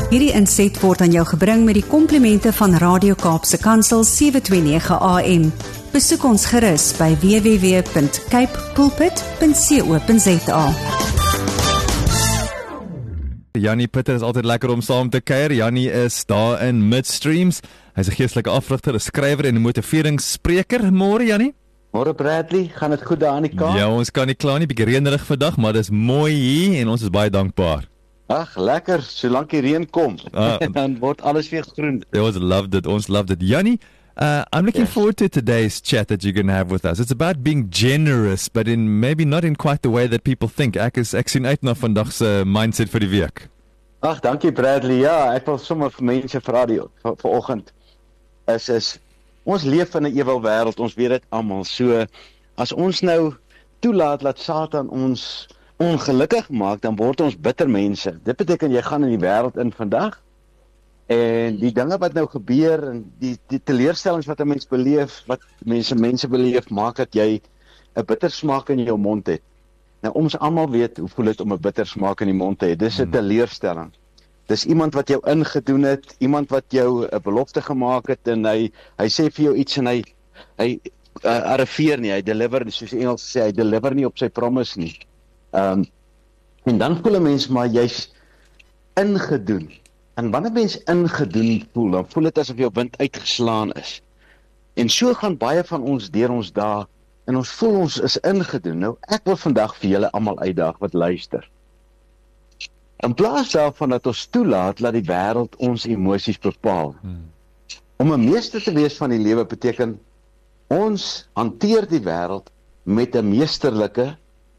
Hierdie inset word aan jou gebring met die komplimente van Radio Kaapse Kansel 729 AM. Besoek ons gerus by www.cape pulpit.co.za. Jannie Pieter is altyd lekker om saam te kuier. Jannie is daar in Midstreams. Hy's 'n geestelike afrigter, 'n skrywer en 'n motiveringsspreker. Môre Jannie. Môre Bradley, gaan dit goed daar aan die Kaap? Ja, ons kan nie kla nie, bietjie reënerig vandag, maar dis mooi hier en ons is baie dankbaar. Ag, lekker, solank die reën kom, dan word alles weer groen. Ons loved it. Jannie, I'm looking forward to today's chat that you're going to have with us. It's about being generous, but maybe not in quite the way that people think. Ek sien uit na vandag se mindset vir die week. Ag, dankie Bradley. Ja, ek wil sommer vir mense vra die vanoggend is ons leef in 'n ewel wêreld, ons weet dit almal. So as ons nou toelaat dat Satan ons ongelukkig maak, dan word ons bitter mense. Dit beteken jy gaan in die wêreld in vandag en die dinge wat nou gebeur en die teleurstellings wat 'n mens beleef, wat mense beleef, maak dat jy 'n bitter smaak in jou mond het. Nou ons almal weet hoe voel dit om 'n bitter smaak in die mond te hê. Dis 'n teleurstelling. Dis iemand wat jou ingedoen het, iemand wat jou 'n belofte gemaak het en hy sê vir jou iets en hy arriveer nie, hy deliver, soos die Engels sê, hy deliver nie op sy promise nie. En dan voel 'n mens maar jy's ingedoen. En wanneer mens ingedoen voel, dan voel dit asof jou wind uitgeslaan is. En so gaan baie van ons deur ons dae en ons voel ons is ingedoen. Nou ek wil vandag vir julle almal uitdaag wat luister. In plaas daarvan dat ons toelaat dat die wêreld ons emosies bepaal. Om 'n meester te wees van die lewe beteken ons hanteer die wêreld met 'n meesterlike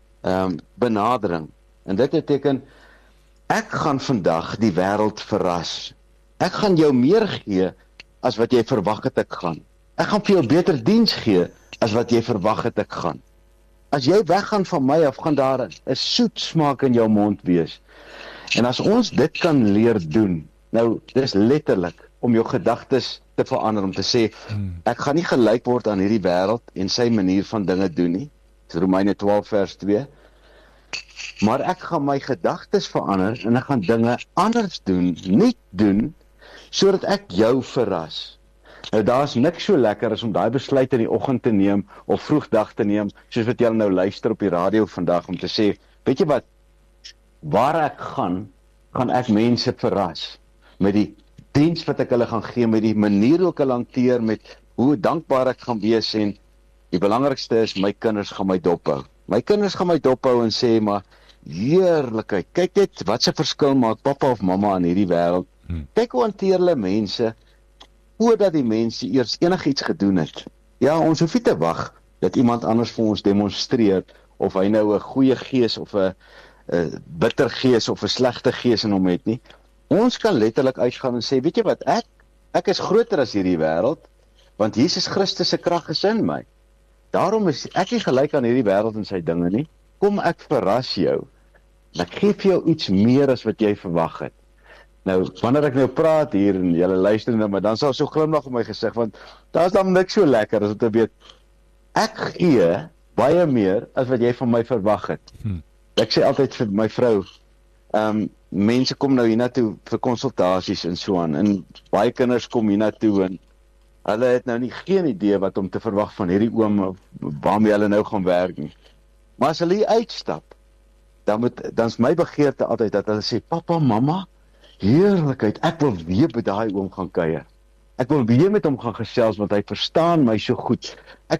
benadering. En dit beteken ek gaan vandag die wêreld verras. Ek gaan jou meer gee as wat jy verwag het ek gaan. Ek gaan vir jou beter diens gee as wat jy verwag het ek gaan. As jy weggaan van my af, gaan daar 'n soet smaak in jou mond wees. En as ons dit kan leer doen, nou dis letterlik om jou gedagtes te verander, om te sê, ek gaan nie gelyk word aan hierdie wêreld en sy manier van dinge doen nie. Dis Romeine 12 vers 2. Maar ek gaan my gedagtes verander en ek gaan dinge anders doen, nie doen, sodat ek jou verras. Nou daar's niks so lekker as om daai besluit in die oggend te neem of vroegdag te neem, soos wat jy nou luister op die radio vandag, om te sê, weet jy wat, waar ek gaan ek mense verras met die diens wat ek hulle gaan gee, met die manier hoe ek hulle hanteer, met hoe dankbaar ek gaan wees en die belangrikste is, my kinders gaan my dophou. My kinders gaan my dophou en sê, maar heerlikheid, kyk net wat se verskil maak pappa of mamma in hierdie wêreld. Kyk hoe hanteer hulle mense, voordat die mense eers enigiets gedoen het. Ja, ons hoef nie te wag dat iemand anders vir ons demonstreer, of hy nou 'n goeie gees of 'n bitter gees of 'n slegte gees in hom het nie. Ons kan letterlik uitgaan en sê, weet jy wat, ek is groter as hierdie wêreld, want Jesus Christus se krag is in my. Daarom is ek nie gelyk aan hierdie wêreld en sy dinge nie. Kom ek verras jou. Ek gee vir jou iets meer as wat jy verwag het. Nou, wanneer ek nou praat hier en julle luister nou, maar dan sal so glimlag op my gesig, want daar's dan niks so lekker as om te weet, ek gee baie meer as wat jy van my verwag het. Ek sê altyd vir my vrou, mense kom nou hiernatoe vir konsultasies en so aan, en baie kinders kom hiernatoe en hulle het nou nie geen idee wat om te verwag van hierdie oom waarmee hulle nou gaan werk nie. Maar as hulle hier uitstap, dan is my begeerte altyd dat hulle sê, papa, mamma, heerlikheid, ek wil weer by daai oom gaan kuier. Ek wil weer met hom gaan gesels, want hy verstaan my so goed.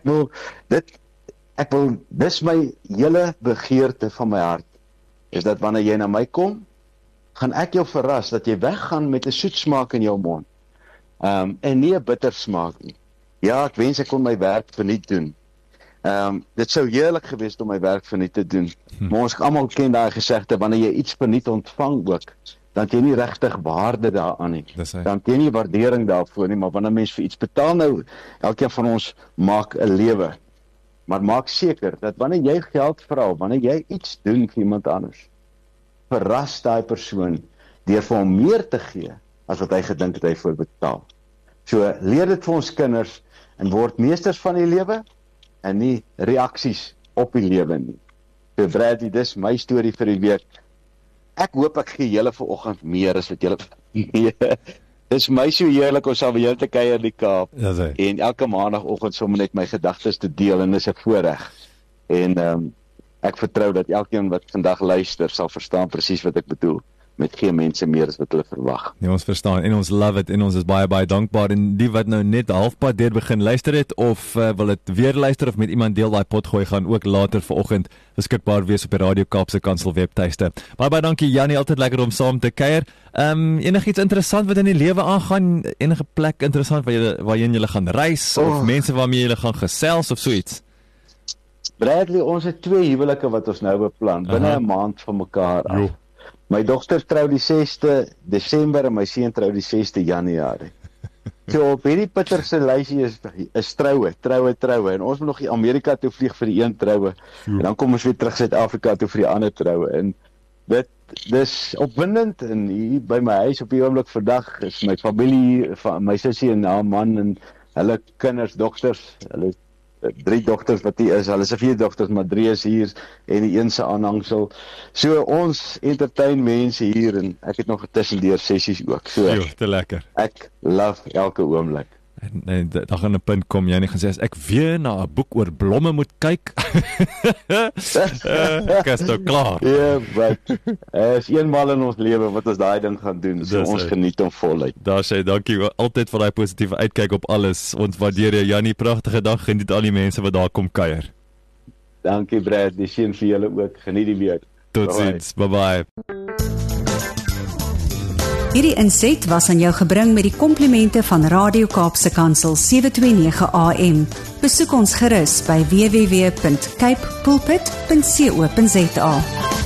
Dis my hele begeerte van my hart, is dat wanneer jy na my kom, gaan ek jou verras, dat jy weggaan met 'n soet smaak in jou mond, en nie 'n bitter smaak nie. Ja, ek wens ek kon my werk verniet doen. Dit sou heerlik gewees om my werk verniet te doen, maar ons almal ken daai gesegde, wanneer jy iets verniet ontvang ook, dan het jy nie regtig waarde daaraan nie. Dan het jy nie waardering daarvoor nie, maar wanneer mens vir iets betaal, nou, elkeen van ons maak 'n lewe. Maar maak seker, dat wanneer jy geld vra, wanneer jy iets doen vir iemand anders, verras daai persoon, deur vir hom meer te gee, as wat hy gedink het hy voor betaal. So, leer dit vir ons kinders, en word meesters van die lewe, en nie reaksies op die lewe nie. So Bradley, dis my storie vir die week. Ek hoop ek gee julle vanoggend meer as wat julle Ja, dis vir my so heerlik om saam met jou te kuier in die Kaap. Ja, sê. En elke maandagooggend sommer net my gedagtes te deel en dis 'n voorreg. En ek vertrou dat elkeen wat vandag luister sal verstaan presies wat ek bedoel. Met geen mense meer as wat hulle verwag. Nee, ons verstaan en ons love it en ons is baie baie dankbaar en die wat nou net halfpad deur begin luister het of wil dit weer luister of met iemand deel daai pot gooi gaan ook later vanoggend beskikbaar wees op die Radio Kaapse Kansel webtuiste. Baie dankie Jannie, altyd lekker om saam te kuier. Enigiets interessant wat in die lewe aangaan, enige plek interessant waarheen jy gaan reis of mense waarmee jy gaan gesels of so iets? Bradley, ons het 2 huwelike wat ons nou beplan binne 'n maand van mekaar af. Jo. My dogter trou die 6de Desember en my seun trou die 6de Januarie. So op hierdie pitterse lysie is troue en ons moet nog Amerika toe vlieg vir die een troue en dan kom ons weer terug Suid-Afrika toe vir die ander troue en dis opwindend en hier by my huis op die oomblik vandag is my familie, my sussie en haar man en hulle kinders, dogters, hulle 3 dogters wat hier is, hulle is 4 dogters, maar 3 is hier en die een se aanhangsel. So ons entertain mense hier en ek het nog tussendeur sessies ook. So te lekker. Ek love elke oomblik. En dan gaan 'n punt kom, jy nie gaan sê as ek weer na 'n boek oor blomme moet kyk. Ek is nou klaar. Ja, wat is eenmal in ons lewe wat ons daai ding gaan doen. So ons geniet hom voluit. Daar sê dankie altyd vir daai positiewe uitkyk op alles. Ons waardeer jou Jannie, pragtige dag. Geniet al die mense wat daar kom kuier. Dankie Brad, die seën vir julle ook. Geniet die week. Totsiens. Bye. Hierdie inset was aan jou gebring met die komplimente van Radio Kaapse Kansel 729 AM. Besoek ons gerus by www.cape pulpit.co.za.